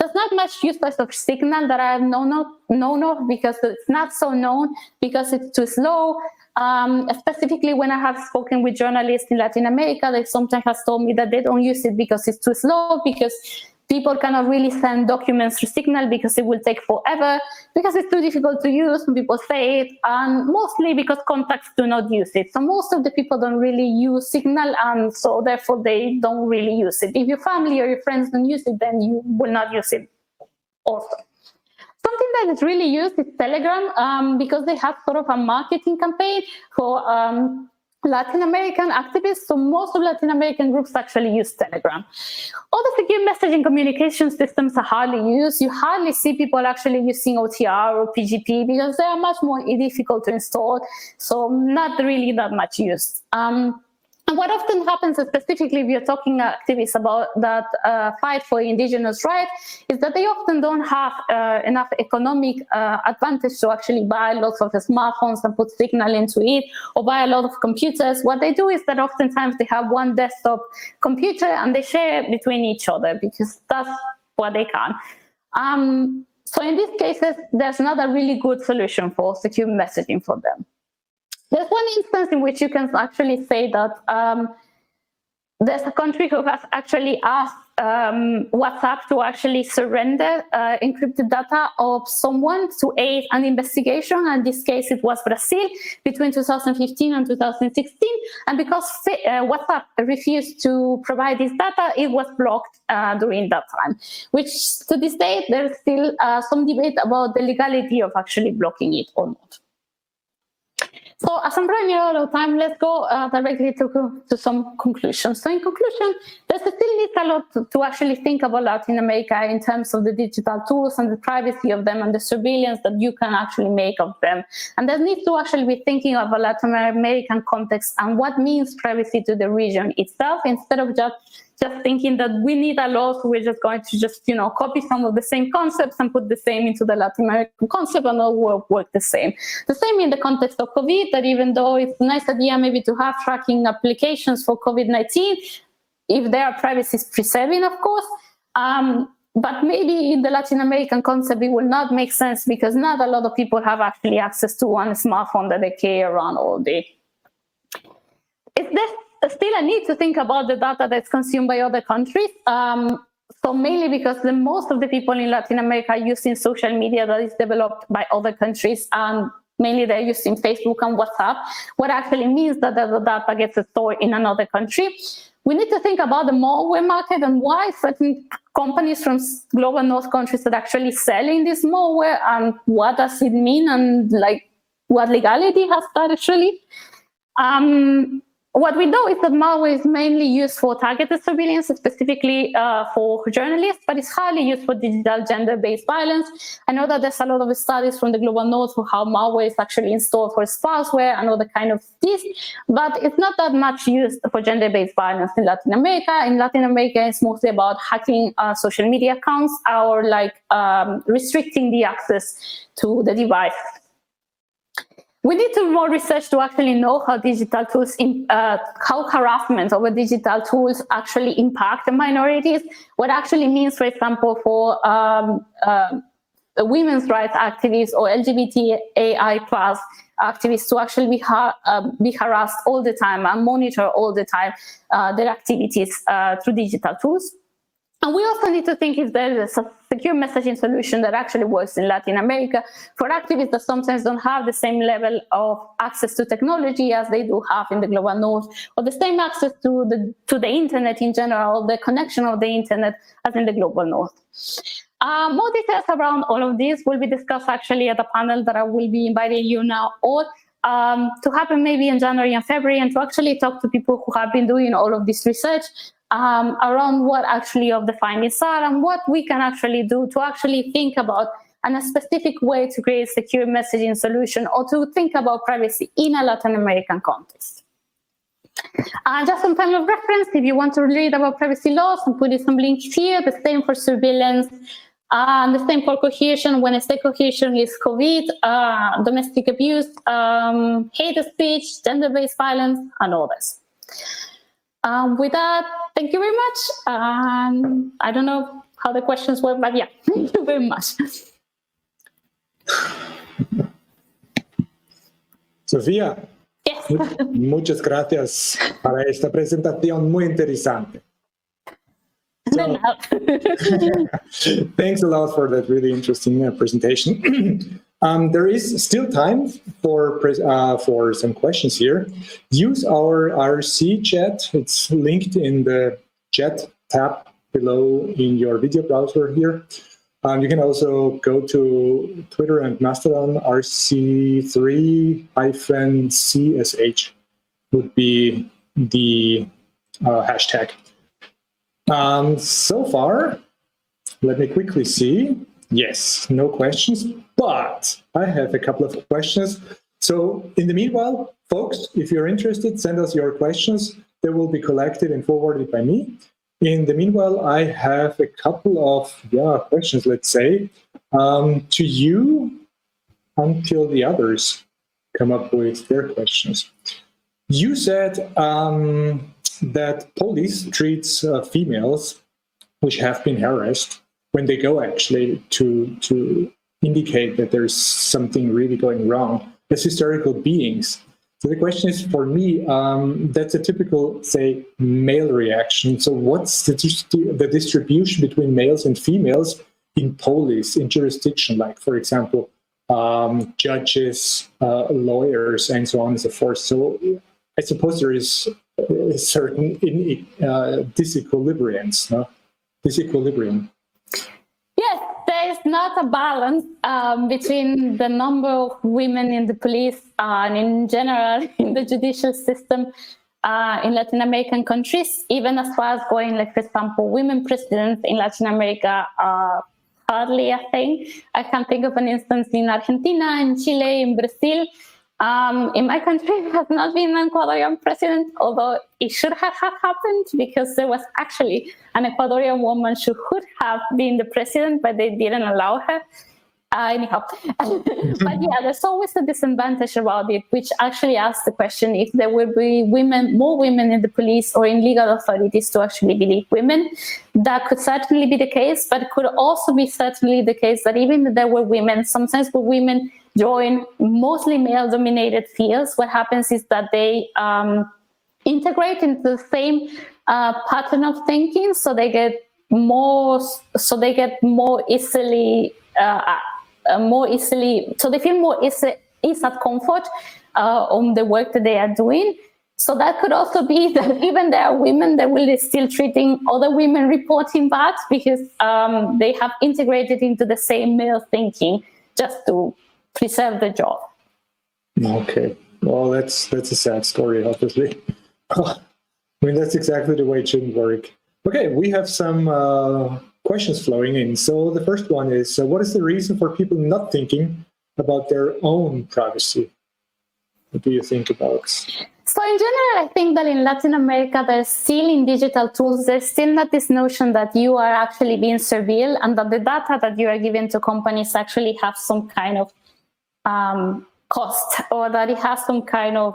there's not much use of Signal that I have known of because it's not so known, because it's too slow. Specifically, when I have spoken with journalists in Latin America, they sometimes have told me that they don't use it because it's too slow, because people cannot really send documents through Signal because it will take forever, because it's too difficult to use, when people say it, and mostly because contacts do not use it. So most of the people don't really use Signal, and so therefore they don't really use it. If your family or your friends don't use it, then you will not use it also. Something that is really used is Telegram, because they have sort of a marketing campaign for Latin American activists. So most of Latin American groups actually use Telegram. All the secure messaging communication systems are hardly used. You hardly see people actually using OTR or PGP because they are much more difficult to install. So not really that much used. And what often happens, specifically if you're talking activists about that fight for indigenous rights, is that they often don't have enough economic advantage to actually buy lots of smartphones and put Signal into it, or buy a lot of computers. What they do is that oftentimes they have one desktop computer and they share it between each other because that's what they can. So in these cases, there's not a really good solution for secure messaging for them. There's one instance in which you can actually say that there's a country who has actually asked WhatsApp to actually surrender encrypted data of someone to aid an investigation. And in this case, it was Brazil between 2015 and 2016. And because WhatsApp refused to provide this data, it was blocked during that time, which to this day, there's still some debate about the legality of actually blocking it or not. So as I'm running out of time, let's go directly to some conclusions. So in conclusion, there still needs a lot to actually think about Latin America in terms of the digital tools and the privacy of them and the surveillance that you can actually make of them. And there needs to actually be thinking of a Latin American context and what means privacy to the region itself, instead of just thinking that we need a law, so we're just going to just, copy some of the same concepts and put the same into the Latin American concept and all work the same. The same in the context of COVID, that even though it's a nice idea maybe to have tracking applications for COVID-19, if they are privacy preserving, of course, but maybe in the Latin American concept, it will not make sense because not a lot of people have actually access to one smartphone that they carry around all day. There's still a need to think about the data that's consumed by other countries. So mainly because most of the people in Latin America are using social media that is developed by other countries, and mainly they're using Facebook and WhatsApp, what actually means that the data gets stored in another country. We need to think about the malware market and why certain companies from global north countries are actually selling this malware, and what does it mean, and what legality has that actually. What we know is that malware is mainly used for targeted surveillance, specifically for journalists, but it's highly used for digital gender-based violence. I know that there's a lot of studies from the global north for how malware is actually installed for spouseware and other kind of this, but it's not that much used for gender-based violence in Latin America. In Latin America, it's mostly about hacking social media accounts or restricting the access to the device. We need to do more research to actually know how digital tools, how harassment over digital tools actually impact the minorities. What actually means, for example, for women's rights activists or LGBTI+ activists to actually be harassed all the time and monitor all the time their activities through digital tools. And we also need to think if there is a secure messaging solution that actually works in Latin America for activists that sometimes don't have the same level of access to technology as they do have in the global north, or the same access to the internet in general, the connection of the internet as in the global north. More details around all of this will be discussed actually at a panel that I will be inviting you now all to happen maybe in January and February, and to actually talk to people who have been doing all of this research around what actually of the findings are and what we can actually do to actually think about a specific way to create a secure messaging solution, or to think about privacy in a Latin American context. Just some time of reference, if you want to read about privacy laws, I'm putting some links here, the same for surveillance, the same for cohesion. When I say cohesion, is COVID, domestic abuse, hate speech, gender-based violence, and all this. With that, thank you very much. I don't know how the questions were, but yeah, thank you very much. Sofía, Yes. muchas gracias para esta presentación muy interesante. So, thanks a lot for that really interesting presentation. There is still time for some questions here. Use our IRC chat. It's linked in the chat tab below in your video browser here. You can also go to Twitter and Mastodon. RC3-CSH would be the hashtag. So far, let me quickly see. Yes, no questions, but I have a couple of questions. So in the meanwhile, folks, if you're interested, send us your questions. They will be collected and forwarded by me. In the meanwhile, I have a couple of questions, let's say, to you until the others come up with their questions. You said that police treats females which have been harassed when they go actually to indicate that there's something really going wrong as hysterical beings. So the question is, for me, that's a typical, say, male reaction. So what's the distribution between males and females in police, in jurisdiction, like, for example, judges, lawyers, and so on and so forth? So I suppose there is a certain disequilibrium, no? Disequilibrium. Yes, there is not a balance between the number of women in the police and in general in the judicial system in Latin American countries, even as far as going, like, for example, women presidents in Latin America are hardly a thing. I can think of an instance in Argentina, in Chile, in Brazil. In my country, there has not been an Ecuadorian president, although it should have happened because there was actually an Ecuadorian woman who could have been the president, but they didn't allow her. Anyhow, but yeah, there's always a disadvantage about it, which actually asks the question if there will be more women in the police or in legal authorities to actually believe women. That could certainly be the case, but it could also be certainly the case that even if there were women, sometimes when women join mostly male-dominated fields, what happens is that they integrate into the same pattern of thinking, so they get more easily. So they feel more ease at comfort on the work that they are doing. So that could also be that even there are women that will be still treating other women reporting back because they have integrated into the same male thinking just to preserve the job. Okay, well, that's a sad story, obviously. I mean, that's exactly the way it shouldn't work. Okay, we have some questions flowing in. So the first one is, what is the reason for people not thinking about their own privacy? What do you think about? So in general, I think that in Latin America, there's still in digital tools, there's still not this notion that you are actually being surveilled and that the data that you are giving to companies actually have some kind of cost, or that it has some kind of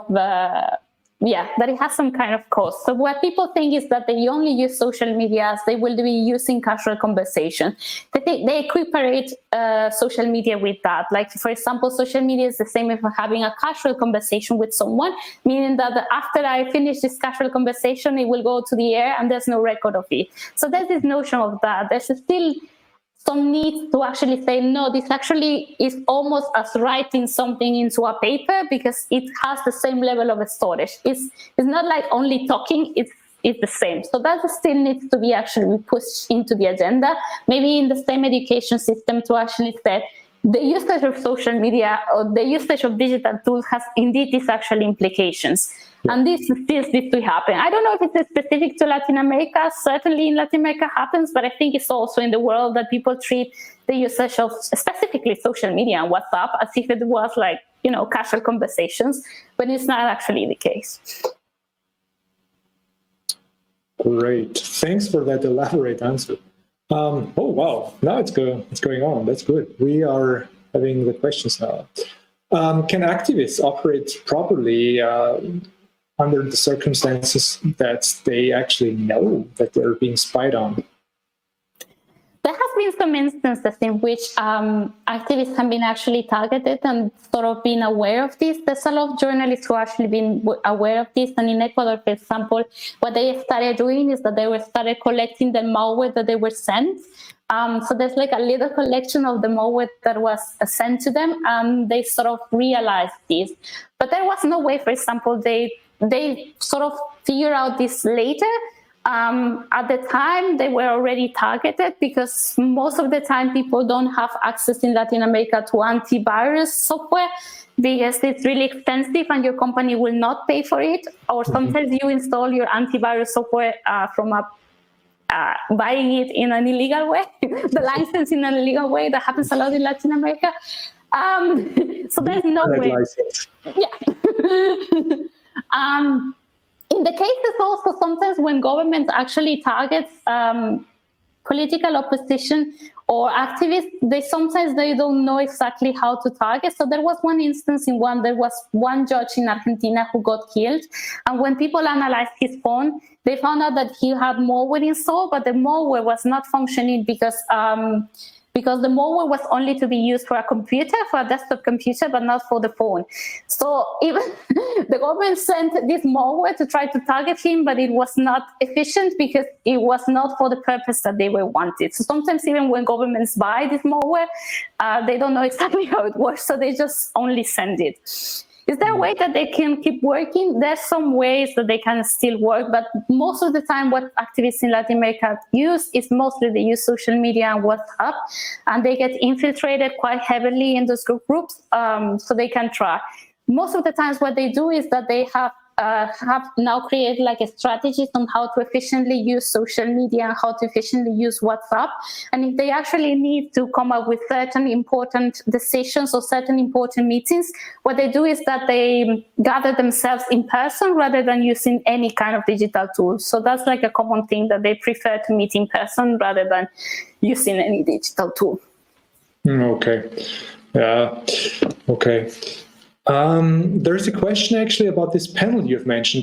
cost. So what people think is that they only use social media as they will be using casual conversation. They equiparate social media with that. Like, for example, social media is the same if I'm having a casual conversation with someone, meaning that after I finish this casual conversation, it will go to the air and there's no record of it. So there's this notion of that. There's still some need to actually say, no, this actually is almost as writing something into a paper because it has the same level of storage. It's not like only talking, it's the same. So that still needs to be actually pushed into the agenda, maybe in the same education system, to actually say the usage of social media or the usage of digital tools has indeed these actual implications. And this still needs to happen. I don't know if it's specific to Latin America. Certainly in Latin America happens, but I think it's also in the world that people treat the usage of specifically social media and WhatsApp as if it was like, casual conversations, but it's not actually the case. Great. Thanks for that elaborate answer. Oh, wow. Now it's going on. That's good. We are having the questions now. Can activists operate properly under the circumstances that they actually know that they're being spied on? been some instances in which activists have been actually targeted and sort of been aware of this. There's a lot of journalists who have actually been aware of this. And in Ecuador, for example, what they started doing is that they started collecting the malware that they were sent. So there's like a little collection of the malware that was sent to them, and they sort of realized this. But there was no way, for example, they sort of figure out this later. At the time, they were already targeted because most of the time people don't have access in Latin America to antivirus software because it's really expensive and your company will not pay for it. Or sometimes you install your antivirus software from buying it in an illegal way, the license in an illegal way. That happens a lot in Latin America. So there's no way. Yeah. In the cases also sometimes when governments actually targets political opposition or activists, they don't know exactly how to target. So there was one instance there was one judge in Argentina who got killed. And when people analyzed his phone, they found out that he had malware installed, but the malware was not functioning because the malware was only to be used for a computer, for a desktop computer, but not for the phone. So even the government sent this malware to try to target him, but it was not efficient because it was not for the purpose that they were wanted. So sometimes even when governments buy this malware, they don't know exactly how it works, so they just only send it. Is there a way that they can keep working? There's some ways that they can still work, but most of the time what activists in Latin America use is mostly they use social media and WhatsApp, and they get infiltrated quite heavily in those groups, so they can try. Most of the times what they do is that they have now created like a strategy on how to efficiently use social media and how to efficiently use WhatsApp. And if they actually need to come up with certain important decisions or certain important meetings, what they do is that they gather themselves in person rather than using any kind of digital tool. So that's like a common thing, that they prefer to meet in person rather than using any digital tool. Okay. Yeah. Okay. There's a question actually about this panel you've mentioned.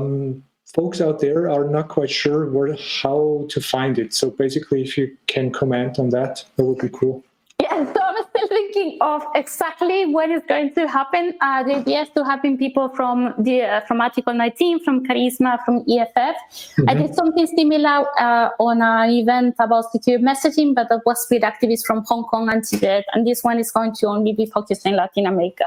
Folks out there are not quite sure how to find it. So basically, if you can comment on that, that would be cool. Yeah, so I'm still thinking of exactly when it's going to happen. The idea is to have people from Article 19, from Charisma, from EFF. I did something similar on an event about secure messaging, but that was with activists from Hong Kong and Tibet. And this one is going to only be focused in Latin America.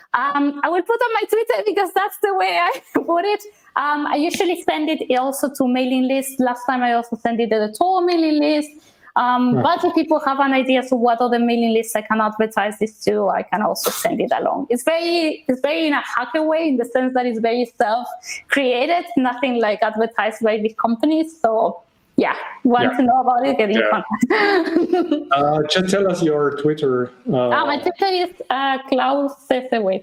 I will put on my Twitter because that's the way I put it. I usually send it also to mailing lists. Last time I also sent it to the Tor mailing list. But if people have an idea of what other mailing lists I can advertise this to, I can also send it along. It's very in a hacker way, in the sense that it's very self-created, nothing like advertised by big companies. So yeah, want to know about it, get in contact. Just tell us your Twitter. My Twitter is Klaus Sesewit.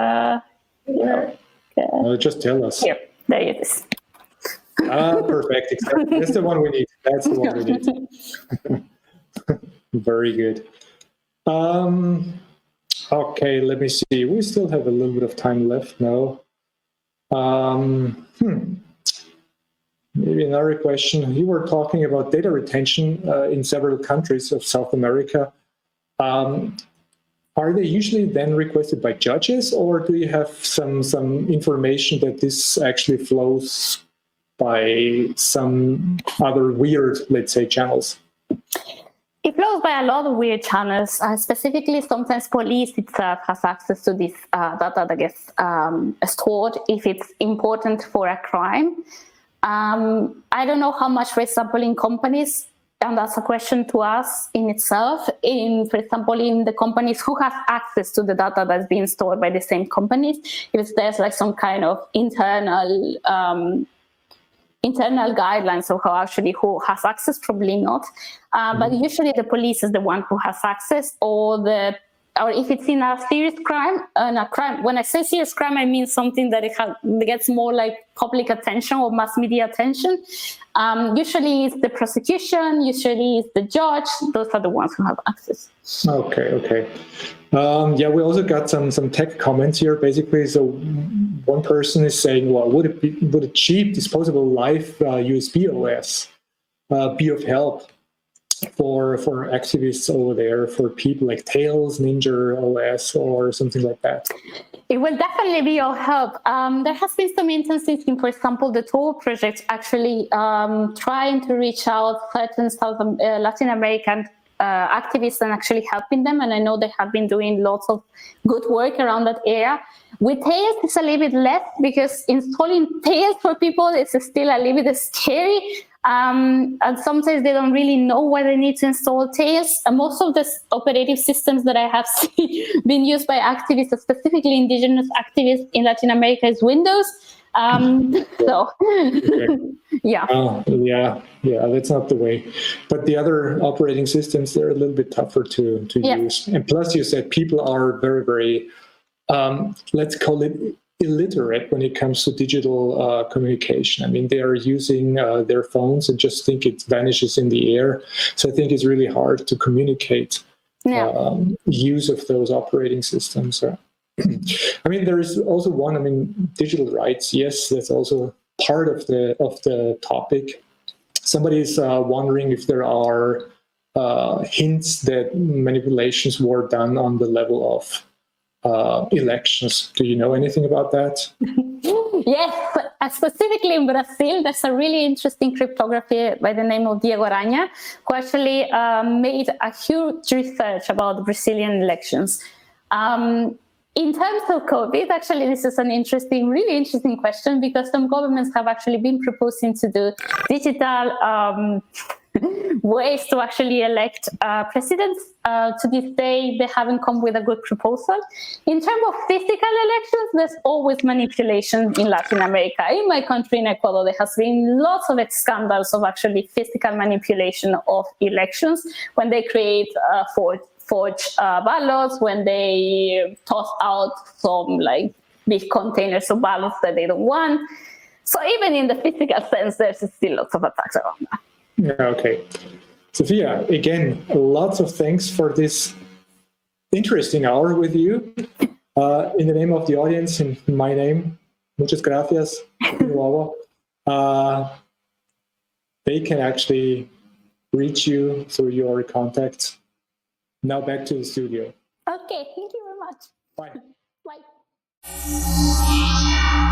Just tell us. Here, there it is. Perfect. Exactly. That's the one we need. That's the one we need. Very good. Okay, let me see. We still have a little bit of time left now. Maybe another question. You were talking about data retention in several countries of South America. Are they usually then requested by judges, or do you have some information that this actually flows by some other weird, let's say, channels? It flows by a lot of weird channels. Specifically, sometimes police itself has access to this data that gets stored if it's important for a crime. I don't know how much, for example, in companies, and that's a question to us in itself, for example, in the companies who have access to the data that's being stored by the same companies, if there's like some kind of internal guidelines of how actually who has access, probably not. But usually the police is the one who has access, or if it's in a serious crime, when I say serious crime, I mean something that it gets more like public attention or mass media attention. Usually it's the prosecution, usually it's the judge. Those are the ones who have access. Okay. Yeah, we also got some tech comments here, basically. So one person is saying, well, would a cheap disposable live USB OS be of help? for activists over there, for people like Tails, Ninja OS, or something like that? It will definitely be your help. There has been some instances in, for example, the TOR project actually trying to reach out certain Latin American activists and actually helping them. And I know they have been doing lots of good work around that area. With Tails, it's a little bit less because installing Tails for people is still a little bit scary. And sometimes they don't really know where they need to install Tails. And most of the operating systems that I have seen been used by activists, specifically indigenous activists in Latin America, is Windows. So, yeah. Yeah, that's not the way. But the other operating systems, they're a little bit tougher to use. And plus, you said people are very, very, let's call it illiterate when it comes to digital communication. I mean, they are using their phones and just think it vanishes in the air. So I think it's really hard to communicate use of those operating systems. I mean, there is also one, I mean, digital rights. Yes, that's also part of the topic. Somebody is wondering if there are hints that manipulations were done on the level of elections. Do you know anything about that? Yes, specifically in Brazil, there's a really interesting cryptographer by the name of Diego Aranha, who actually made a huge research about the Brazilian elections. In terms of COVID, actually, this is an really interesting question, because some governments have actually been proposing to do digital ways to actually elect presidents. To this day, they haven't come with a good proposal. In terms of physical elections, there's always manipulation in Latin America. In my country, in Ecuador, there has been lots of scandals of actually physical manipulation of elections when they create forged ballots, when they toss out some like big containers of ballots that they don't want. So even in the physical sense, there's still lots of attacks around that. Yeah, okay. Sophia, again, lots of thanks for this interesting hour with you. In the name of the audience, in my name, muchas gracias. They can actually reach you through your contacts. Now back to the studio. Okay, thank you very much. Bye. Bye.